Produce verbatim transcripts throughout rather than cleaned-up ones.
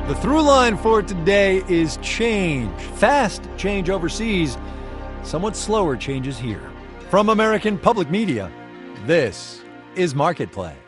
The through line for today is change. Fast change overseas, somewhat slower changes here. From American Public Media, this is Marketplace.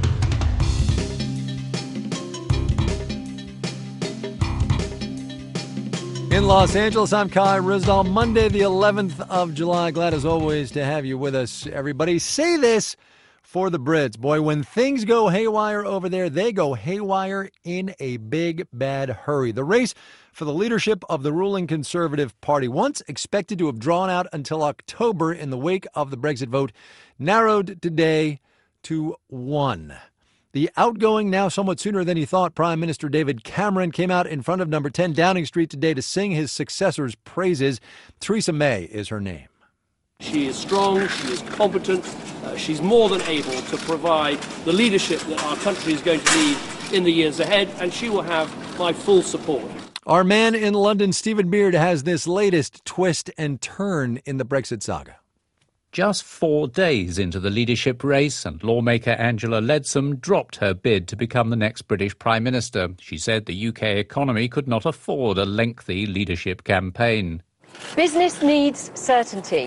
In Los Angeles, I'm Kai Ryssdal. Monday, the eleventh of July. Glad as always to have you with us, everybody. Say this for the Brits. Boy, when things go haywire over there, they go haywire in a big, bad hurry. The race for the leadership of the ruling Conservative Party, once expected to have drawn out until October in the wake of the Brexit vote, narrowed today to one. The outgoing, now somewhat sooner than he thought, Prime Minister David Cameron came out in front of number ten Downing Street today to sing his successor's praises. Theresa May is her name. She is strong, she is competent, uh, she's more than able to provide the leadership that our country is going to need in the years ahead, and she will have my full support. Our man in London, Stephen Beard, has this latest twist and turn in the Brexit saga. Just four days into the leadership race, and lawmaker Angela Leadsom dropped her bid to become the next British Prime Minister. She said the U K economy could not afford a lengthy leadership campaign. Business needs certainty.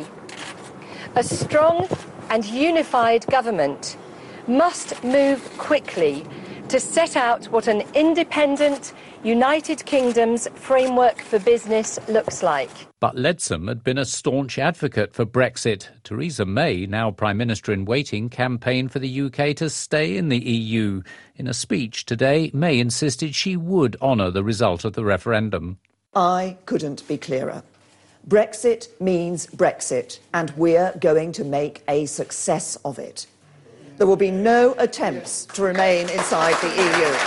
A strong and unified government must move quickly to set out what an independent United Kingdom's framework for business looks like. But Leadsom had been a staunch advocate for Brexit. Theresa May, now Prime Minister in waiting, campaigned for the U K to stay in the E U. In a speech today, May insisted she would honour the result of the referendum. I couldn't be clearer. Brexit means Brexit, and we're going to make a success of it. There will be no attempts to remain inside the E U.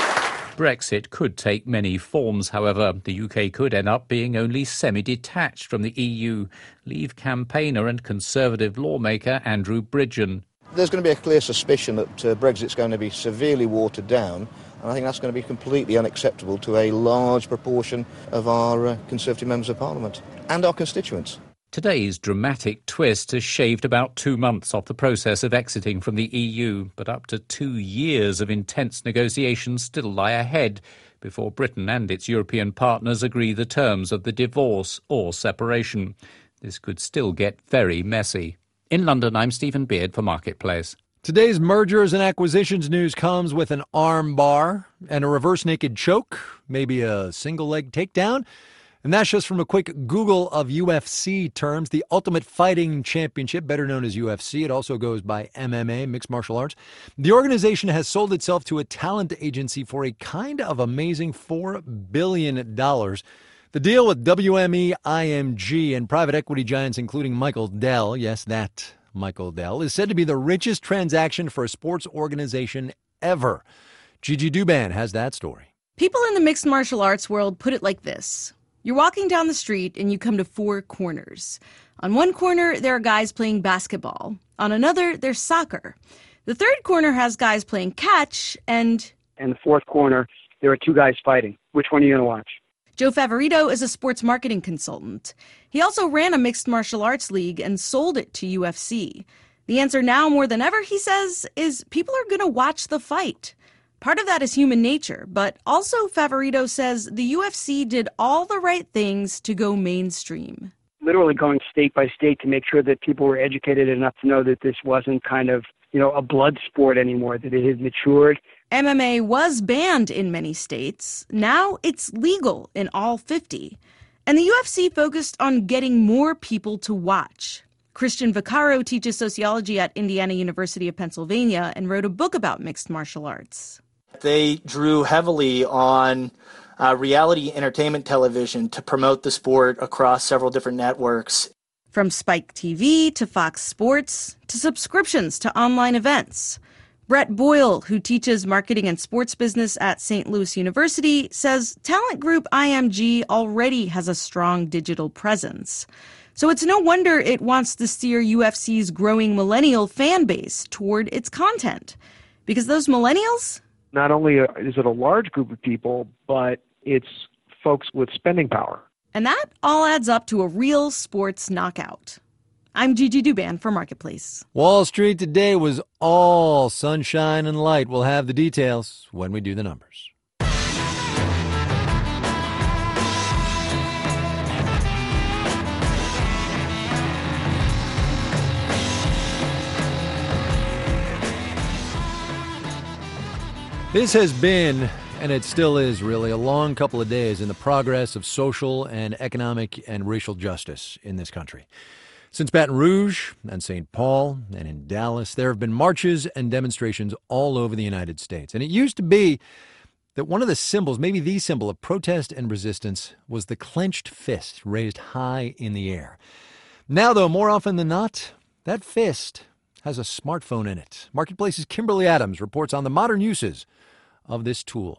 Brexit could take many forms, however. The U K could end up being only semi-detached from the E U. Leave campaigner and Conservative lawmaker Andrew Bridgen. There's going to be a clear suspicion that uh, Brexit's going to be severely watered down, and I think that's going to be completely unacceptable to a large proportion of our uh, Conservative members of Parliament and our constituents. Today's dramatic twist has shaved about two months off the process of exiting from the E U, but up to two years of intense negotiations still lie ahead before Britain and its European partners agree the terms of the divorce or separation. This could still get very messy. In London, I'm Stephen Beard for Marketplace. Today's mergers and acquisitions news comes with an arm bar and a reverse naked choke, maybe a single leg takedown. And that's just from a quick Google of U F C terms. The Ultimate Fighting Championship, better known as U F C. It also goes by M M A, Mixed Martial Arts. The organization has sold itself to a talent agency for a kind of amazing four billion dollars. The deal with W M E, I M G, and private equity giants including Michael Dell, yes, that Michael Dell, is said to be the richest transaction for a sports organization ever. Gigi Douban has that story. People in the mixed martial arts world put it like this. You're walking down the street and you come to four corners. On one corner, there are guys playing basketball. On another, there's soccer. The third corner has guys playing catch, and... And the fourth corner, there are two guys fighting. Which one are you going to watch? Joe Favorito is a sports marketing consultant. He also ran a mixed martial arts league and sold it to U F C. The answer now more than ever, he says, is people are going to watch the fight. Part of that is human nature, but also Favorito says the U F C did all the right things to go mainstream. Literally going state by state to make sure that people were educated enough to know that this wasn't kind of, you know, a blood sport anymore, that it had matured. M M A was banned in many states. Now it's legal in all fifty. And the U F C focused on getting more people to watch. Christian Vaccaro teaches sociology at Indiana University of Pennsylvania and wrote a book about mixed martial arts. They drew heavily on uh, reality entertainment television to promote the sport across several different networks. From Spike T V to Fox Sports to subscriptions to online events. Brett Boyle, who teaches marketing and sports business at Saint Louis University, says talent group I M G already has a strong digital presence. So it's no wonder it wants to steer U F C's growing millennial fan base toward its content. Because those millennials... Not only is it a large group of people, but it's folks with spending power. And that all adds up to a real sports knockout. I'm Gigi Douban for Marketplace. Wall Street today was all sunshine and light. We'll have the details when we do the numbers. This has been, and it still is really, a long couple of days in the progress of social and economic and racial justice in this country. Since Baton Rouge and Saint Paul and in Dallas, there have been marches and demonstrations all over the United States. And it used to be that one of the symbols, maybe the symbol of protest and resistance, was the clenched fist raised high in the air. Now, though, more often than not, that fist has a smartphone in it. Marketplace's Kimberly Adams reports on the modern uses of this tool.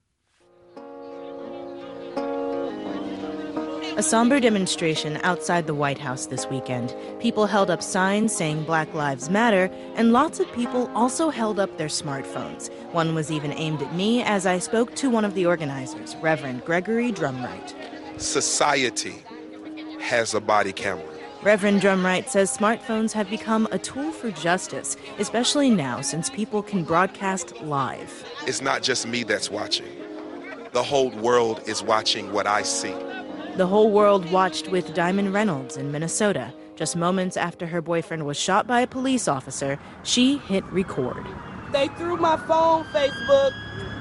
A somber demonstration outside the White House this weekend. People held up signs saying Black Lives Matter, and lots of people also held up their smartphones. One was even aimed at me as I spoke to one of the organizers, Reverend Gregory Drumright. Society has a body camera. Reverend Drumright says smartphones have become a tool for justice, especially now since people can broadcast live. It's not just me that's watching. The whole world is watching what I see. The whole world watched with Diamond Reynolds in Minnesota. Just moments after her boyfriend was shot by a police officer, she hit record. They threw my phone, Facebook.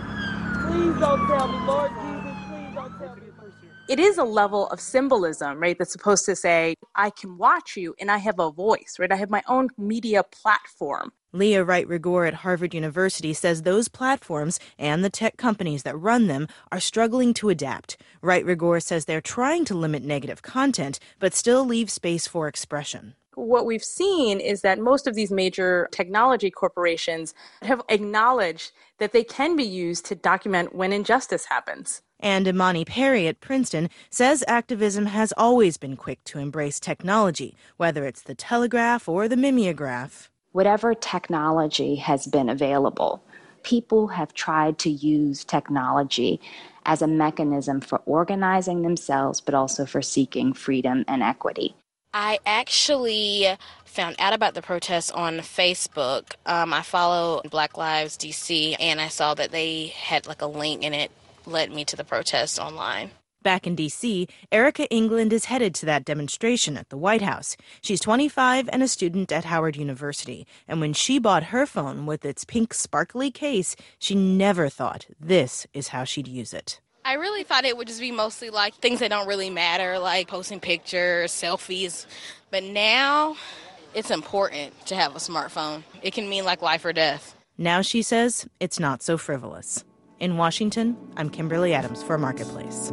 Please don't tell me, Lord Jesus, please don't tell me. It is a level of symbolism, right, that's supposed to say, I can watch you and I have a voice, right? I have my own media platform. Leah Wright-Rigor at Harvard University says those platforms and the tech companies that run them are struggling to adapt. Wright-Rigor says they're trying to limit negative content, but still leave space for expression. What we've seen is that most of these major technology corporations have acknowledged that they can be used to document when injustice happens. And Imani Perry at Princeton says activism has always been quick to embrace technology, whether it's the telegraph or the mimeograph. Whatever technology has been available, people have tried to use technology as a mechanism for organizing themselves, but also for seeking freedom and equity. I actually found out about the protests on Facebook. Um, I follow Black Lives D C, and I saw that they had like a link, and it led me to the protests online. Back in D C, Erica England is headed to that demonstration at the White House. She's twenty-five and a student at Howard University. And when she bought her phone with its pink sparkly case, she never thought this is how she'd use it. I really thought it would just be mostly like things that don't really matter, like posting pictures, selfies. But now it's important to have a smartphone. It can mean like life or death. Now she says it's not so frivolous. In Washington, I'm Kimberly Adams for Marketplace.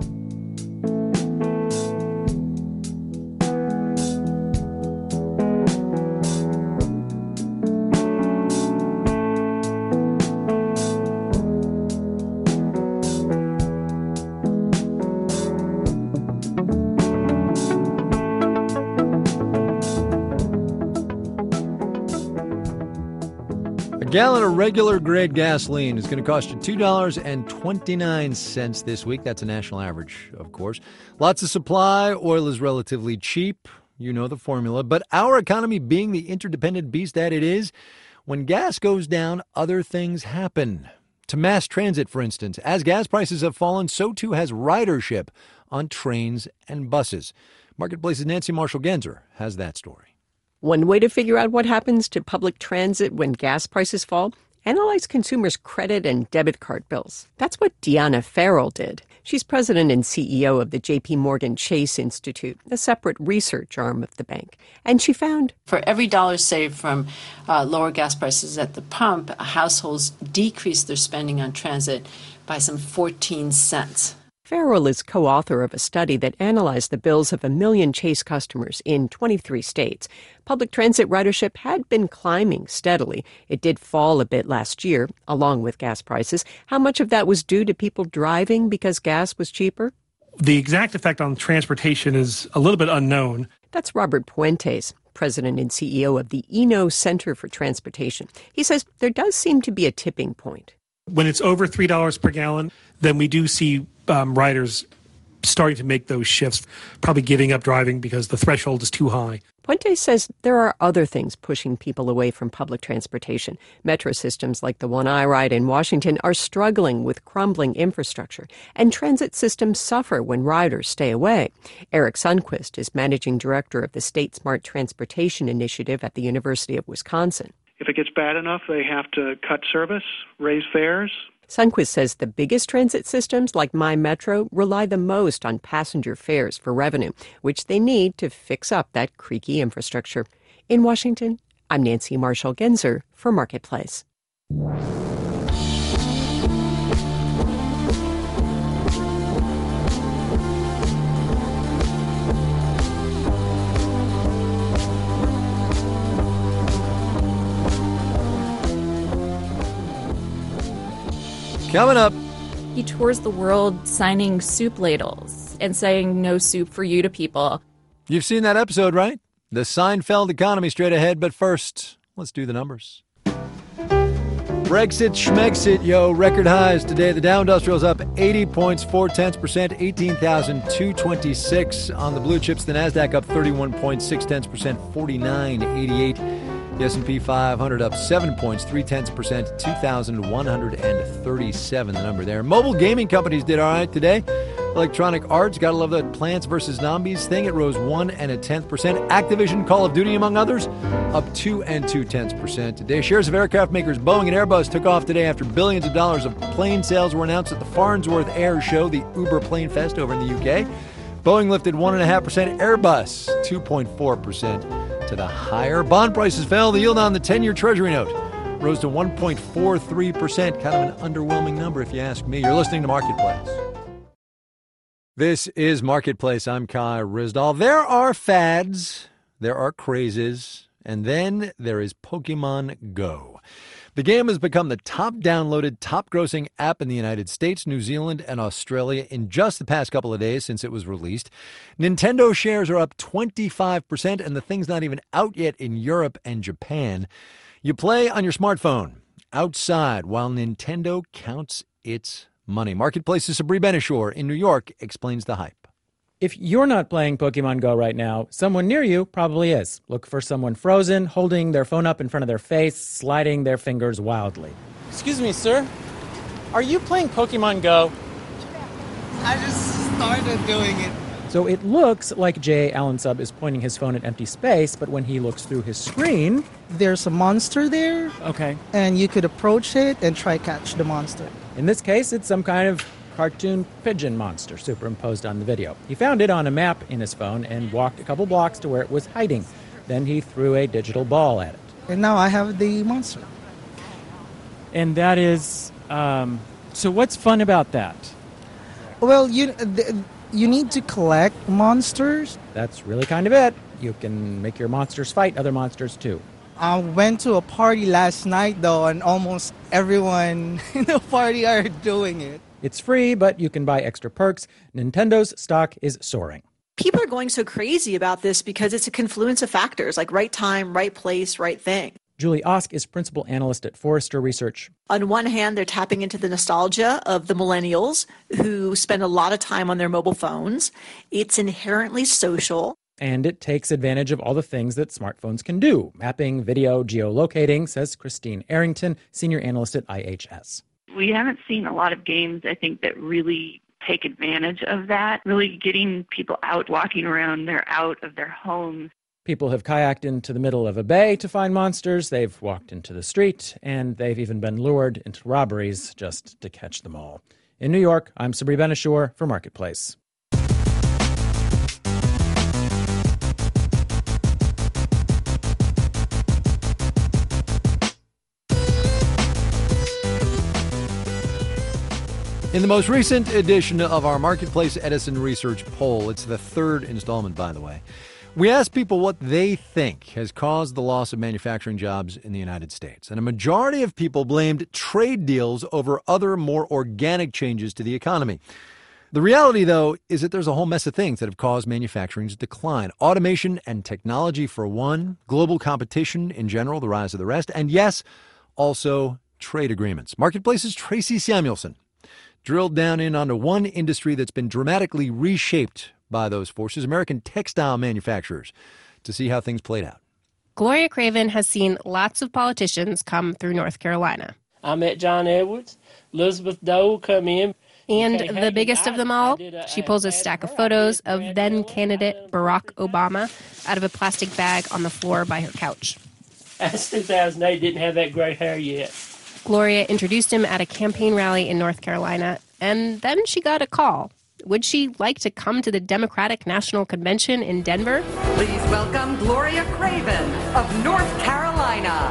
A gallon of regular grade gasoline is going to cost you two dollars and twenty-nine cents this week. That's a national average, of course. Lots of supply. Oil is relatively cheap. You know the formula. But our economy being the interdependent beast that it is, when gas goes down, other things happen. To mass transit, for instance. As gas prices have fallen, so too has ridership on trains and buses. Marketplace's Nancy Marshall-Genzer has that story. One way to figure out what happens to public transit when gas prices fall? Analyze consumers' credit and debit card bills. That's what Deanna Farrell did. She's president and C E O of the J P Morgan Chase Institute, a separate research arm of the bank. And she found for every dollar saved from uh, lower gas prices at the pump, households decrease their spending on transit by some fourteen cents. Farrell is co-author of a study that analyzed the bills of a million Chase customers in twenty-three states. Public transit ridership had been climbing steadily. It did fall a bit last year, along with gas prices. How much of that was due to people driving because gas was cheaper? The exact effect on transportation is a little bit unknown. That's Robert Puentes, president and C E O of the Eno Center for Transportation. He says there does seem to be a tipping point. When it's over three dollars per gallon, then we do see um, riders starting to make those shifts, probably giving up driving because the threshold is too high. Puente says there are other things pushing people away from public transportation. Metro systems like the one I ride in Washington are struggling with crumbling infrastructure, and transit systems suffer when riders stay away. Eric Sundquist is managing director of the State Smart Transportation Initiative at the University of Wisconsin. If it gets bad enough, they have to cut service, raise fares. Sundquist says the biggest transit systems like MyMetro rely the most on passenger fares for revenue, which they need to fix up that creaky infrastructure. In Washington, I'm Nancy Marshall-Genzer for Marketplace. Coming up. He tours the world signing soup ladles and saying no soup for you to people. You've seen that episode, right? The Seinfeld economy straight ahead, but first, let's do the numbers. Brexit, Schmexit, yo, record highs today. The Dow Industrial's up eighty points, four tenths percent, eighteen thousand two hundred twenty-six. On the blue chips, the Nasdaq up thirty-one point six tenths percent, forty-nine eighty-eight. The S and P five hundred up seven points, three tenths percent, two thousand one hundred thirty-seven, the number there. Mobile gaming companies did all right today. Electronic Arts, gotta love that Plants versus Zombies thing. It rose one and a tenth percent. Activision, Call of Duty, among others, up two and two tenths percent today. Shares of aircraft makers Boeing and Airbus took off today after billions of dollars of plane sales were announced at the Farnsworth Air Show, the Uber Plane Fest over in the U K. Boeing lifted one point five percent, Airbus two point four percent to the higher. Bond prices fell. The yield on the ten-year Treasury note rose to one point four three percent. Kind of an underwhelming number, if you ask me. You're listening to Marketplace. This is Marketplace. I'm Kai Ryssdal. There are fads, there are crazes, and then there is Pokemon Go. The game has become the top downloaded, top grossing app in the United States, New Zealand, and Australia in just the past couple of days since it was released. Nintendo shares are up twenty-five percent, and the thing's not even out yet in Europe and Japan. You play on your smartphone outside while Nintendo counts its money. Marketplace's Sabri Benishore in New York explains the hype. If you're not playing Pokemon Go right now, someone near you probably is. Look for someone frozen, holding their phone up in front of their face, sliding their fingers wildly. Excuse me, sir. Are you playing Pokemon Go? I just started doing it. So it looks like Jay Allen Sub is pointing his phone at empty space, but when he looks through his screen... There's a monster there. Okay. And you could approach it and try catch the monster. In this case, it's some kind of cartoon pigeon monster superimposed on the video. He found it on a map in his phone and walked a couple blocks to where it was hiding. Then he threw a digital ball at it. And now I have the monster. And that is... Um, so what's fun about that? Well, you... The, You need to collect monsters. That's really kind of it. You can make your monsters fight other monsters, too. I went to a party last night, though, and almost everyone in the party are doing it. It's free, but you can buy extra perks. Nintendo's stock is soaring. People are going so crazy about this because it's a confluence of factors, like right time, right place, right thing. Julie Osk is principal analyst at Forrester Research. On one hand, they're tapping into the nostalgia of the millennials who spend a lot of time on their mobile phones. It's inherently social. And it takes advantage of all the things that smartphones can do. Mapping, video, geolocating, says Christine Arrington, senior analyst at I H S. We haven't seen a lot of games, I think, that really take advantage of that, really getting people out walking around. They're out of their homes. People have kayaked into the middle of a bay to find monsters, they've walked into the street, and they've even been lured into robberies just to catch them all. In New York, I'm Sabri Benishore for Marketplace. In the most recent edition of our Marketplace Edison Research poll, it's the third installment, by the way, we asked people what they think has caused the loss of manufacturing jobs in the United States. And a majority of people blamed trade deals over other more organic changes to the economy. The reality, though, is that there's a whole mess of things that have caused manufacturing's decline. Automation and technology, for one, global competition in general, the rise of the rest, and yes, also trade agreements. Marketplace's Tracy Samuelson drilled down in onto one industry that's been dramatically reshaped by those forces, American textile manufacturers, to see how things played out. Gloria Craven has seen lots of politicians come through North Carolina. I met John Edwards. Elizabeth Dole come in. And the biggest of them all, she pulls a stack of photos of then-candidate Barack Obama out of a plastic bag on the floor by her couch. That's two thousand eight, didn't have that gray hair yet. Gloria introduced him at a campaign rally in North Carolina, and then she got a call. Would she like to come to the Democratic National Convention in Denver? Please welcome Gloria Craven of North Carolina.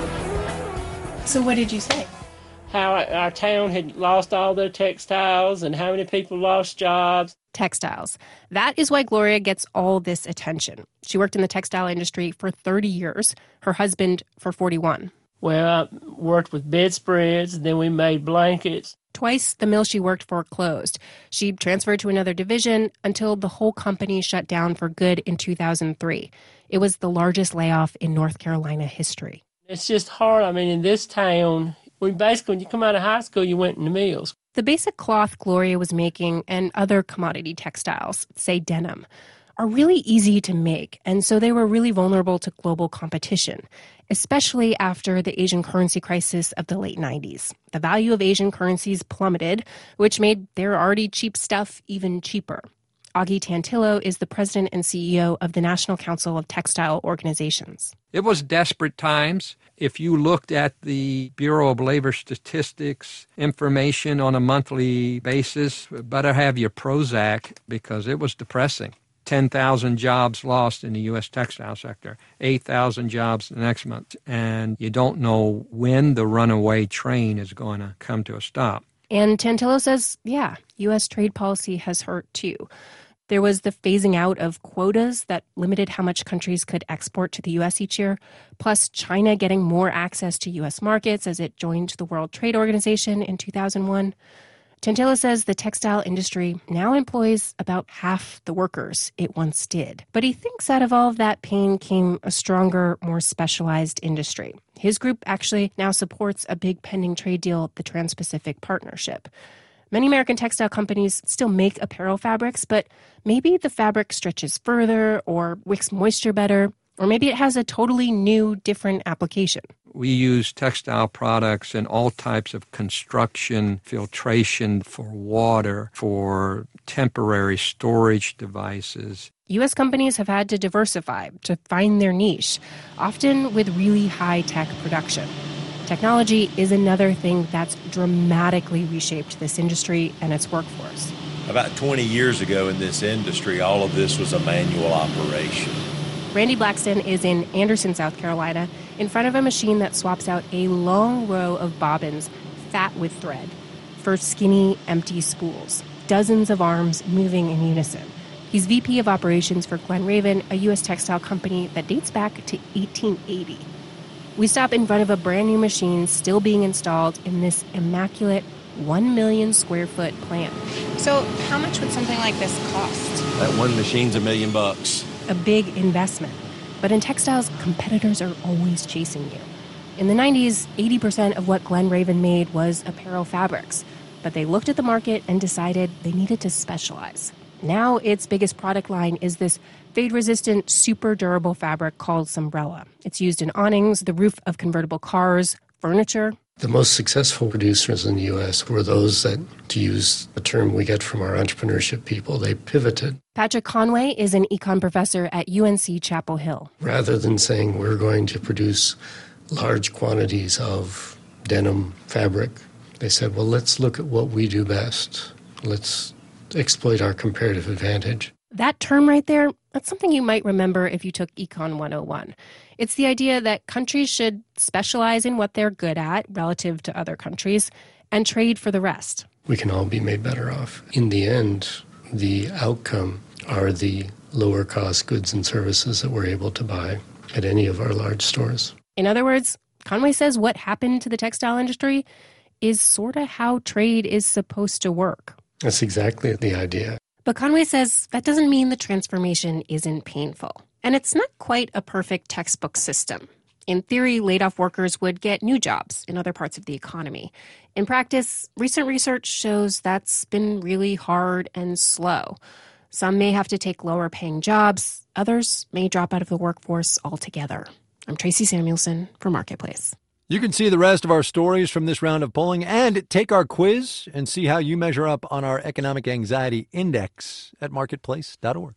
So what did you say? How our town had lost all their textiles and how many people lost jobs. Textiles. That is why Gloria gets all this attention. She worked in the textile industry for thirty years, her husband for forty-one. Well, I worked with bedspreads, then we made blankets. Twice, the mill she worked for closed. She transferred to another division until the whole company shut down for good in two thousand three. It was the largest layoff in North Carolina history. It's just hard. I mean, in this town, we basically, when you come out of high school, you went in the mills. The basic cloth Gloria was making and other commodity textiles, say denim, are really easy to make, and so they were really vulnerable to global competition, especially after the Asian currency crisis of the late nineties. The value of Asian currencies plummeted, which made their already cheap stuff even cheaper. Augie Tantillo is the president and C E O of the National Council of Textile Organizations. It was desperate times. If you looked at the Bureau of Labor Statistics information on a monthly basis, better have your Prozac because it was depressing. ten thousand jobs lost in the U S textile sector, eight thousand jobs the next month, and you don't know when the runaway train is going to come to a stop. And Tantillo says, yeah, U S trade policy has hurt too. There was the phasing out of quotas that limited how much countries could export to the U S each year, plus China getting more access to U S markets as it joined the World Trade Organization in two thousand one. Tantillo says the textile industry now employs about half the workers it once did. But he thinks out of all of that pain came a stronger, more specialized industry. His group actually now supports a big pending trade deal, the Trans-Pacific Partnership. Many American textile companies still make apparel fabrics, but maybe the fabric stretches further or wicks moisture better, or maybe it has a totally new, different application. We use textile products in all types of construction, filtration, for water, for temporary storage devices. U S companies have had to diversify to find their niche, often with really high-tech production. Technology is another thing that's dramatically reshaped this industry and its workforce. About twenty years ago in this industry, all of this was a manual operation. Randy Blackston is in Anderson, South Carolina, in front of a machine that swaps out a long row of bobbins, fat with thread, for skinny, empty spools. Dozens of arms moving in unison. He's V P of Operations for Glen Raven, a U S textile company that dates back to eighteen eighty. We stop in front of a brand new machine still being installed in this immaculate one million square foot plant. So how much would something like this cost? That one machine's a million bucks. A big investment. But in textiles, competitors are always chasing you. In the nineties, eighty percent of what Glen Raven made was apparel fabrics. But they looked at the market and decided they needed to specialize. Now its biggest product line is this fade-resistant, super durable fabric called Sombrella. It's used in awnings, the roof of convertible cars, furniture. The most successful producers in the U S were those that, to use a term we get from our entrepreneurship people, they pivoted. Patrick Conway is an econ professor at U N C Chapel Hill. Rather than saying we're going to produce large quantities of denim fabric, they said, well, let's look at what we do best. Let's exploit our comparative advantage. That term right there, that's something you might remember if you took Econ one oh one. It's the idea that countries should specialize in what they're good at relative to other countries and trade for the rest. We can all be made better off. In the end, the outcome are the lower cost goods and services that we're able to buy at any of our large stores. In other words, Conway says what happened to the textile industry is sort of how trade is supposed to work. That's exactly the idea. But Conway says that doesn't mean the transformation isn't painful. And it's not quite a perfect textbook system. In theory, laid-off workers would get new jobs in other parts of the economy. In practice, recent research shows that's been really hard and slow. Some may have to take lower-paying jobs. Others may drop out of the workforce altogether. I'm Tracy Samuelson for Marketplace. You can see the rest of our stories from this round of polling and take our quiz and see how you measure up on our Economic Anxiety Index at marketplace dot org.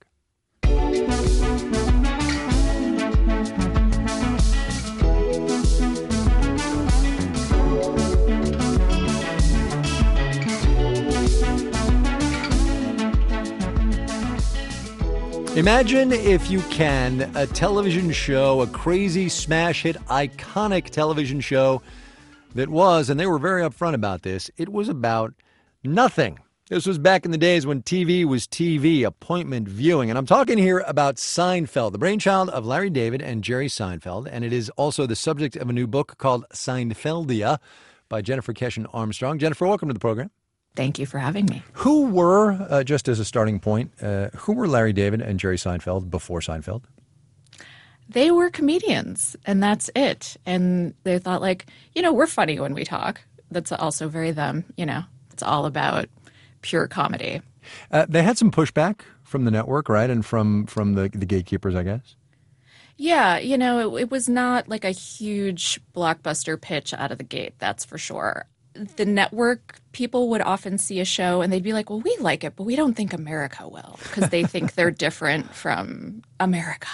Imagine, if you can, a television show, a crazy smash hit, iconic television show that was, and they were very upfront about this, it was about nothing. This was back in the days when T V was T V, appointment viewing. And I'm talking here about Seinfeld, the brainchild of Larry David and Jerry Seinfeld. And it is also the subject of a new book called Seinfeldia by Jennifer Keshen Armstrong. Jennifer, welcome to the program. Thank you for having me. Who were, uh, just as a starting point, uh, who were Larry David and Jerry Seinfeld before Seinfeld? They were comedians, and that's it. And they thought, like, you know, we're funny when we talk. That's also very them, you know. It's all about pure comedy. Uh, they had some pushback from the network, right? And from, from the, the gatekeepers, I guess. Yeah, you know, it, it was not like a huge blockbuster pitch out of the gate, that's for sure. The network people would often see a show and they'd be like, well, we like it, but we don't think America will, because they think they're different from America.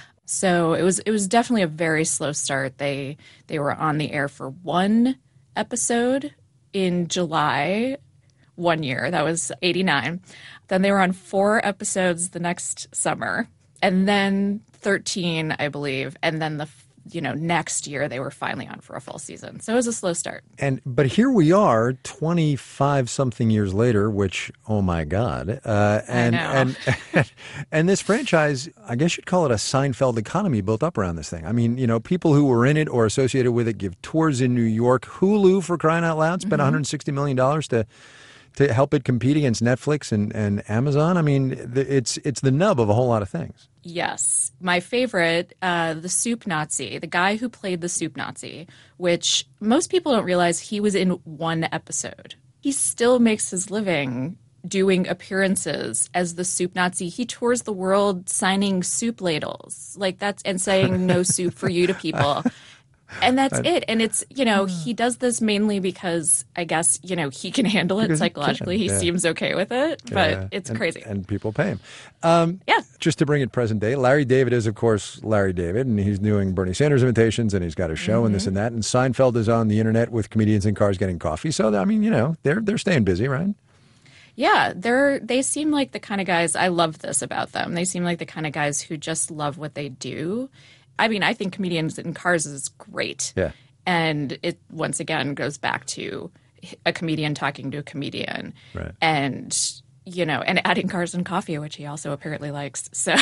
So it was it was definitely a very slow start. They they were on the air for one episode in July one year. That was eighty-nine. Then they were on four episodes the next summer, and then thirteen, I believe, and then the you know next year they were finally on for a full season. So it was a slow start. And but here we are, twenty-five something years later, which oh my God, uh, and I know. and and this franchise, I guess you'd call it a Seinfeld economy built up around this thing. I mean, you know, people who were in it or associated with it give tours in New York. Hulu, for crying out loud, spent mm-hmm. one hundred sixty million dollars to. to help it compete against Netflix and, and Amazon. I mean, it's it's the nub of a whole lot of things. Yes. My favorite, uh, the Soup Nazi, the guy who played the Soup Nazi, which most people don't realize he was in one episode. He still makes his living doing appearances as the Soup Nazi. He tours the world signing soup ladles, like that's and saying no soup for you to people. And that's it. And it's, you know, he does this mainly because I guess, you know, he can handle it psychologically. He, he yeah. seems okay with it, but yeah. it's and, crazy. And people pay him. Um, yeah. Just to bring it present day, Larry David is, of course, Larry David, and he's doing Bernie Sanders imitations, and he's got a show mm-hmm. and this and that. And Seinfeld is on the internet with comedians in cars getting coffee. So, I mean, you know, they're they're staying busy, right? Yeah, they're they seem like the kind of guys, I love this about them. They seem like the kind of guys who just love what they do. I mean, I think comedians in cars is great. Yeah. And it, once again, goes back to a comedian talking to a comedian. Right. And, you know, and adding cars and coffee, which he also apparently likes. So,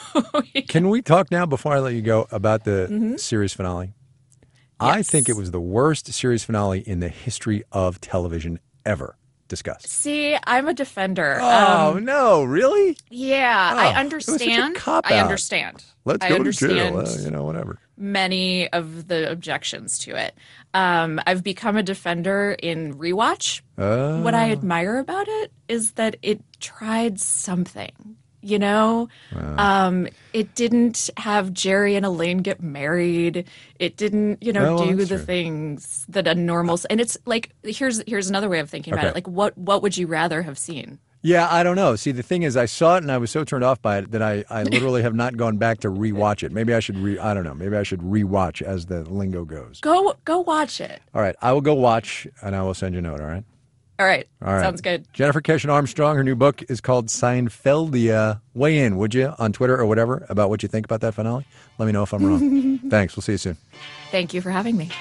Can we talk now, before I let you go, about the mm-hmm. series finale? Yes. I think it was the worst series finale in the history of television ever. Discuss. See, I'm a defender. Oh, um, no, really? Yeah, oh, I it understand. was such a cop-out. I understand. Let's I go understand to jail, uh, you know, whatever. Many of the objections to it. Um, I've become a defender in rewatch. Uh, what I admire about it is that it tried something. You know, wow. um, it didn't have Jerry and Elaine get married. It didn't, you know, no, do that's the true. things that a normal. And it's like here's here's another way of thinking about Okay. it. Like, what what would you rather have seen? Yeah, I don't know. See, the thing is, I saw it and I was so turned off by it that I, I literally have not gone back to rewatch it. Maybe I should re. I don't know. Maybe I should rewatch, as the lingo goes. Go go watch it. All right, I will go watch and I will send you a note. All right. All right. All right. Sounds good. Jennifer Keshen Armstrong, her new book is called Seinfeldia. Weigh in, would you, on Twitter or whatever, about what you think about that finale? Let me know if I'm wrong. Thanks. We'll see you soon. Thank you for having me.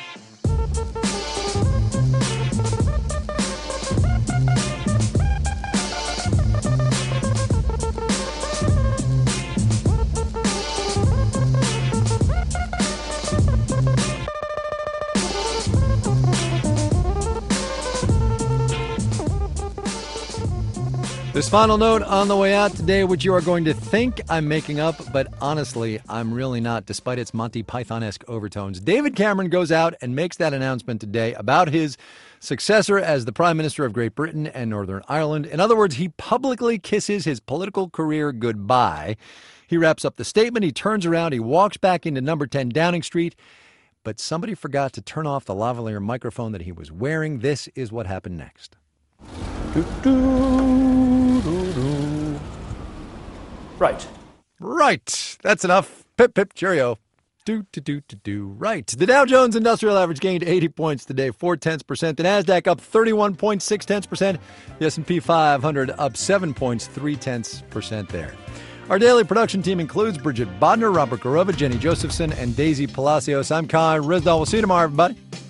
This final note on the way out today, which you are going to think I'm making up, but honestly, I'm really not, despite its Monty Python-esque overtones. David Cameron goes out and makes that announcement today about his successor as the Prime Minister of Great Britain and Northern Ireland. In other words, he publicly kisses his political career goodbye. He wraps up the statement, he turns around, he walks back into number ten Downing Street, but somebody forgot to turn off the lavalier microphone that he was wearing. This is what happened next. Right. Right. That's enough. Pip, pip, cheerio. Do, do, do, do, do. Right. The Dow Jones Industrial Average gained eighty points today, four tenths percent. The NASDAQ up thirty-one point six tenths percent. The S and P five hundred up seven points, three tenths percent there. Our daily production team includes Bridget Bodner, Robert Garova, Jenny Josephson, and Daisy Palacios. I'm Kai Rizdal. We'll see you tomorrow, everybody.